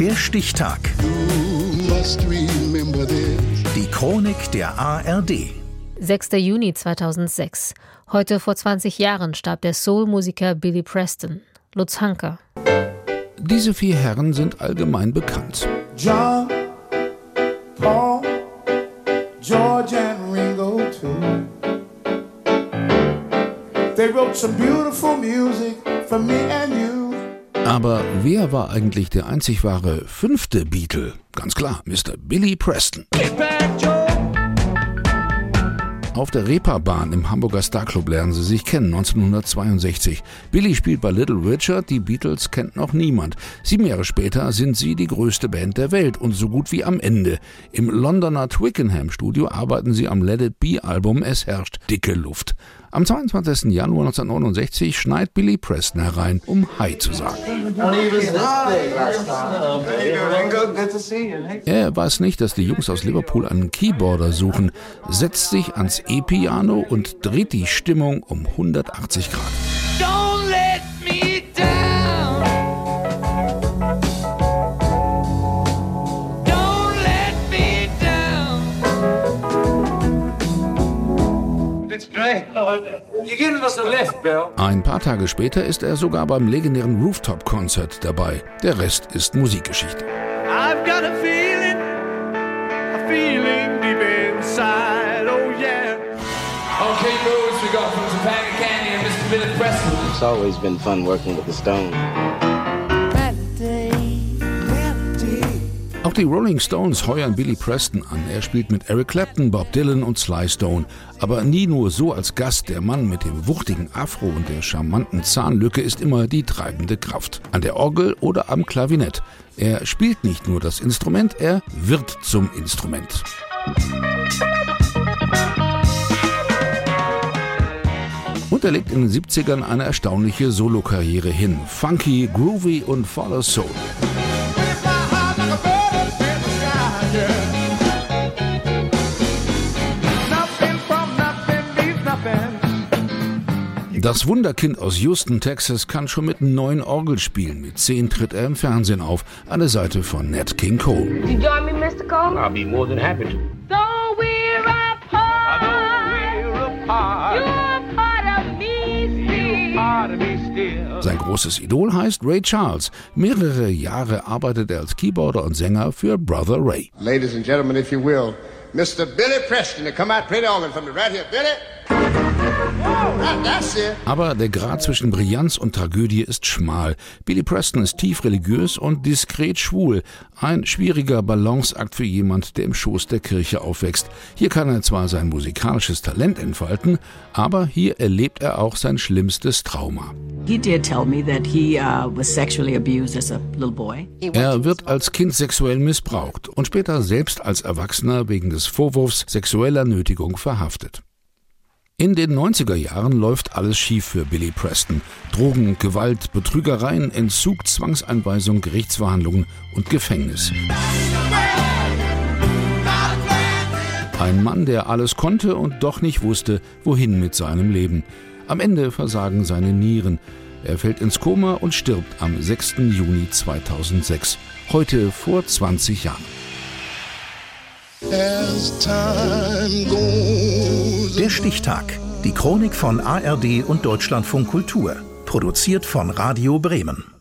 Der Stichtag. Die Chronik der ARD. 6. Juni 2006. Heute vor 20 Jahren starb der Soul-Musiker Billy Preston. Lutz Hanker. Diese 4 Herren sind allgemein bekannt. John, Paul, George and Ringo too. They wrote some beautiful music for me and you. Aber wer war eigentlich der einzig wahre 5. Beatle? Ganz klar, Mr. Billy Preston. Get back, Joe. Auf der Reeperbahn im Hamburger Starclub lernen sie sich kennen, 1962. Billy spielt bei Little Richard, die Beatles kennt noch niemand. 7 Jahre später sind sie die größte Band der Welt und so gut wie am Ende. Im Londoner Twickenham-Studio arbeiten sie am Let It Be-Album Es herrscht dicke Luft. Am 22. Januar 1969 schneit Billy Preston herein, um Hi zu sagen. Er weiß nicht, dass die Jungs aus Liverpool einen Keyboarder suchen, setzt sich ans E-Piano und dreht die Stimmung um 180 Grad. Don't let me down. Don't let me down. That's great. You give us a lift, Bill. Ein paar Tage später ist er sogar beim legendären Rooftop-Konzert dabei. Der Rest ist Musikgeschichte. I've got a feeling deep inside, oh yeah. Okay, boys, we got from Japan Candy and Mr. Billy Preston. It's always been fun working with the Stones. Auch die Rolling Stones heuern Billy Preston an. Er spielt mit Eric Clapton, Bob Dylan und Sly Stone. Aber nie nur so als Gast. Der Mann mit dem wuchtigen Afro und der charmanten Zahnlücke ist immer die treibende Kraft. An der Orgel oder am Klavinett. Er spielt nicht nur das Instrument, er wird zum Instrument. Und er legt in den 70ern eine erstaunliche Solokarriere hin. Funky, groovy und voller Soul. Das Wunderkind aus Houston, Texas, kann schon mit 9 Orgel spielen. Mit 10 tritt er im Fernsehen auf, an der Seite von Nat King Cole. You join me, Mr. Cole? I'll be more than happy to. Though we're apart, you're part of me still. Sein großes Idol heißt Ray Charles. Mehrere Jahre arbeitet er als Keyboarder und Sänger für Brother Ray. Ladies and gentlemen, if you will, Mr. Billy Preston, to come out, play the organ for me right here, Billy. Aber der Grat zwischen Brillanz und Tragödie ist schmal. Billy Preston ist tief religiös und diskret schwul. Ein schwieriger Balanceakt für jemand, der im Schoß der Kirche aufwächst. Hier kann er zwar sein musikalisches Talent entfalten, aber hier erlebt er auch sein schlimmstes Trauma. Er wird als Kind sexuell missbraucht und später selbst als Erwachsener wegen des Vorwurfs sexueller Nötigung verhaftet. In den 90er Jahren läuft alles schief für Billy Preston. Drogen, Gewalt, Betrügereien, Entzug, Zwangseinweisung, Gerichtsverhandlungen und Gefängnis. Ein Mann, der alles konnte und doch nicht wusste, wohin mit seinem Leben. Am Ende versagen seine Nieren. Er fällt ins Koma und stirbt am 6. Juni 2006. Heute vor 20 Jahren. Der Stichtag. Die Chronik von ARD und Deutschlandfunk Kultur. Produziert von Radio Bremen.